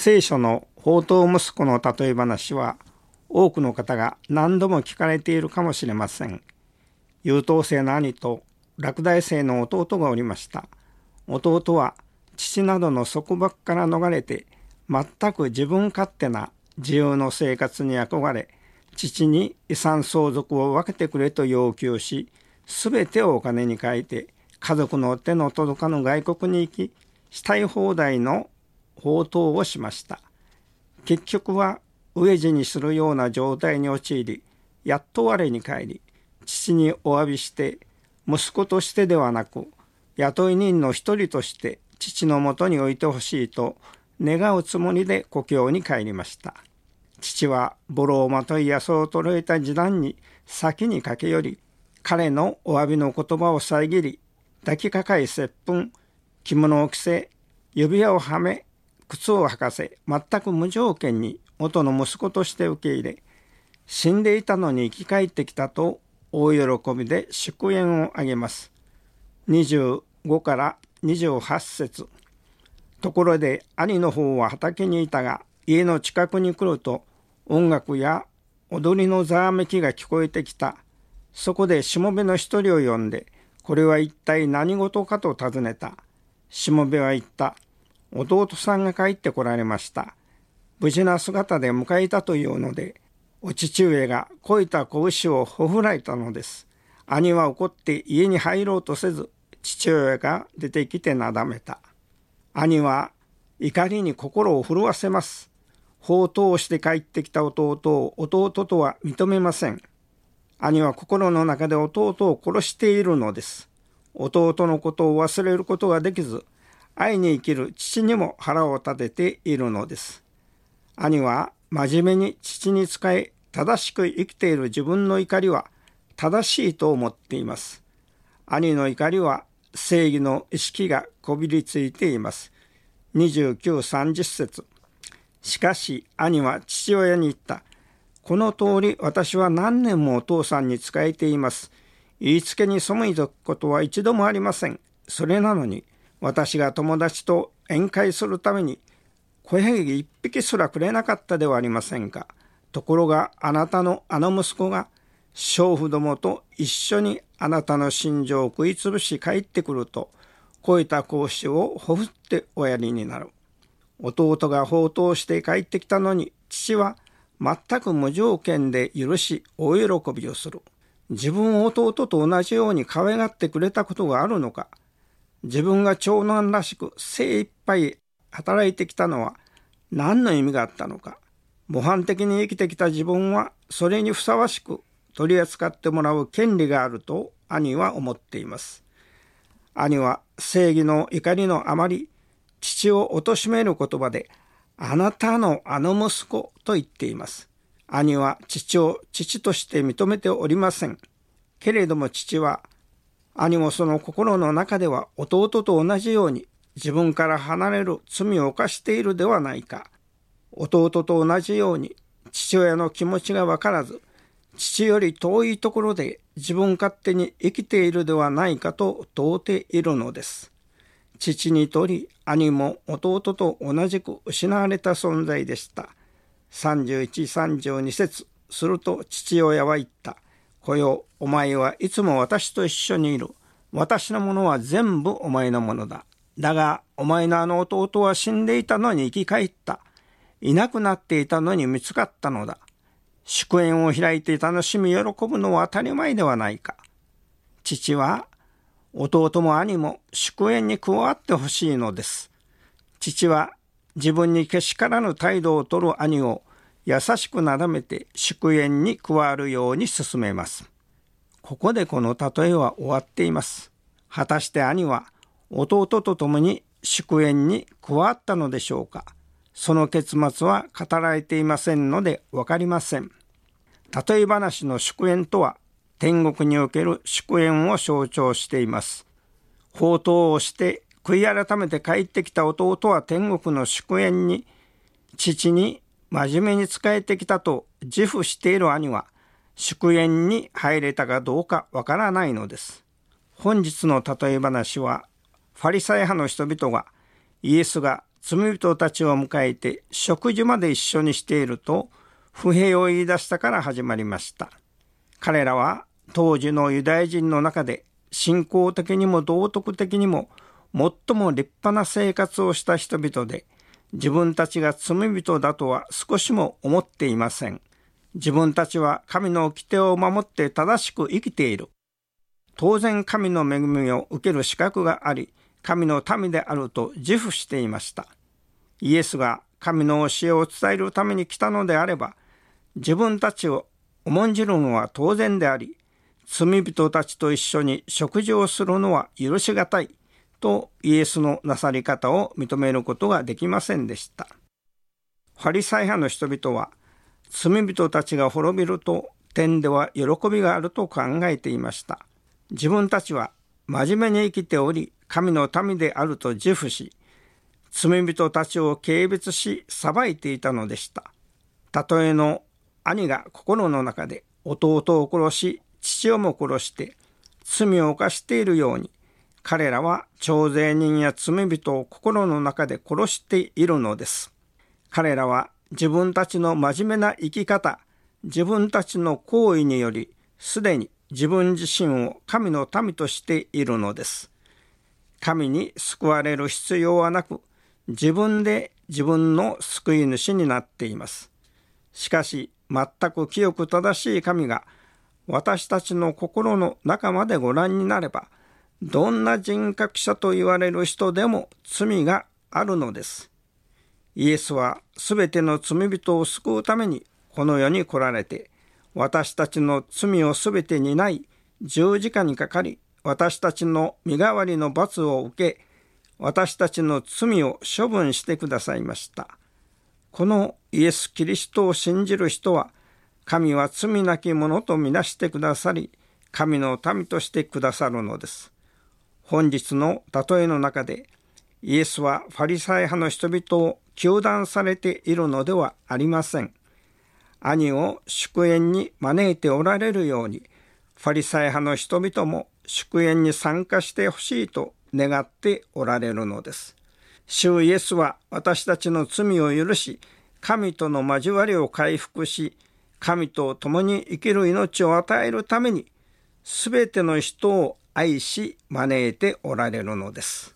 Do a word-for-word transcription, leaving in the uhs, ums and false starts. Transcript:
聖書の放蕩息子の例え話は多くの方が何度も聞かれているかもしれません。優等生の兄と落第生の弟がおりました。弟は父などの束縛から逃れて全く自分勝手な自由の生活に憧れ、父に遺産相続を分けてくれと要求し、すべてをお金に換えて家族の手の届かぬ外国に行き、したい放題の放蕩をしました。結局は飢え死にするような状態に陥り、やっと我に返り、父にお詫びして、息子としてではなく、雇い人の一人として父のもとに置いてほしいと願うつもりで故郷に帰りました。父はボロをまとい野草を捉えた示談に先に駆け寄り、彼のお詫びの言葉を遮り、抱きかかえ接吻、着物を着せ、指輪をはめ、靴を履かせ、全く無条件に元の息子として受け入れ、死んでいたのに生き返ってきたと大喜びで祝宴をあげます。にじゅうごからにじゅうはち節。ところで兄の方は畑にいたが、家の近くに来ると音楽や踊りのざわめきが聞こえてきた。そこでしもべの一人を呼んで、これは一体何事かと尋ねた。しもべは言った。弟さんが帰ってこられました。無事な姿で迎えたというので、お父上がこいた拳をほふられたのです。兄は怒って家に入ろうとせず、父親が出てきてなだめた。兄は怒りに心を震わせます。放蕩して帰ってきた弟を弟とは認めません。兄は心の中で弟を殺しているのです。弟のことを忘れることができず、愛に生きる父にも腹を立てているのです。兄は真面目に父に仕え、正しく生きている自分の怒りは正しいと思っています。兄の怒りは正義の意識がこびりついています。にじゅうきゅう、さんじゅう節。しかし兄は父親に言った。この通り私は何年もお父さんに仕えています。言いつけに背いたことは一度もありません。それなのに私が友達と宴会するために小ヤギ一匹すらくれなかったではありませんか。ところがあなたのあの息子が娼婦どもと一緒にあなたの心情を食いつぶし帰ってくると、こいた格子をほふっておやりになる。弟が放蕩して帰ってきたのに、父は全く無条件で許し大喜びをする。自分を弟と同じように可愛がってくれたことがあるのか。自分が長男らしく精一杯働いてきたのは何の意味があったのか。模範的に生きてきた自分はそれにふさわしく取り扱ってもらう権利があると兄は思っています。兄は正義の怒りのあまり、父を貶める言葉で、あなたのあの息子と言っています。兄は父を父として認めておりません。けれども父は、兄もその心の中では弟と同じように自分から離れる罪を犯しているではないか。弟と同じように父親の気持ちがわからず、父より遠いところで自分勝手に生きているではないかと問うているのです。父にとり兄も弟と同じく失われた存在でした。さんじゅういち、さんじゅうに節。すると父親は言った。子よ、お前はいつも私と一緒にいる。私のものは全部お前のものだ。だがお前のあの弟は死んでいたのに生き返った。いなくなっていたのに見つかったのだ。祝宴を開いて楽しみ喜ぶのは当たり前ではないか。父は弟も兄も祝宴に加わってほしいのです。父は自分にけしからぬ態度を取る兄を優しくなだめて祝宴に加わるように進めます。ここでこの例えは終わっています。果たして兄は弟と共に祝宴に加わったのでしょうか。その結末は語られていませんので分かりません。例え話の祝宴とは天国における祝宴を象徴しています。放蕩をして悔い改めて帰ってきた弟は天国の祝宴に父に真面目に仕えてきたと自負している兄は祝宴に入れたかどうかわからないのです。本日の例え話はファリサイ派の人々がイエスが罪人たちを迎えて食事まで一緒にしていると不平を言い出したから始まりました。彼らは当時のユダヤ人の中で信仰的にも道徳的にも最も立派な生活をした人々で、自分たちが罪人だとは少しも思っていません。自分たちは神の掟を守って正しく生きている。当然神の恵みを受ける資格があり、神の民であると自負していました。イエスが神の教えを伝えるために来たのであれば、自分たちを重んじるのは当然であり、罪人たちと一緒に食事をするのは許しがたいとイエスのなさり方を認めることができませんでした。ファリサイ派の人々は、罪人たちが滅びると天では喜びがあると考えていました。自分たちは真面目に生きており、神の民であると自負し、罪人たちを軽蔑し裁いていたのでした。たとえの兄が心の中で弟を殺し、父をも殺して罪を犯しているように、彼らは徴税人や罪人を心の中で殺しているのです。彼らは自分たちの真面目な生き方、自分たちの行為により、すでに自分自身を神の民としているのです。神に救われる必要はなく、自分で自分の救い主になっています。しかし、全く清く正しい神が、私たちの心の中までご覧になれば、どんな人格者と言われる人でも罪があるのです。イエスはすべての罪人を救うためにこの世に来られて、私たちの罪をすべて担い、十字架にかかり、私たちの身代わりの罰を受け、私たちの罪を処分してくださいました。このイエス・キリストを信じる人は、神は罪なき者とみなしてくださり、神の民としてくださるのです。本日の例えの中で、イエスはファリサイ派の人々を糾弾されているのではありません。兄を祝宴に招いておられるように、ファリサイ派の人々も祝宴に参加してほしいと願っておられるのです。主イエスは私たちの罪を許し、神との交わりを回復し、神と共に生きる命を与えるために、すべての人を愛し招いておられるのです。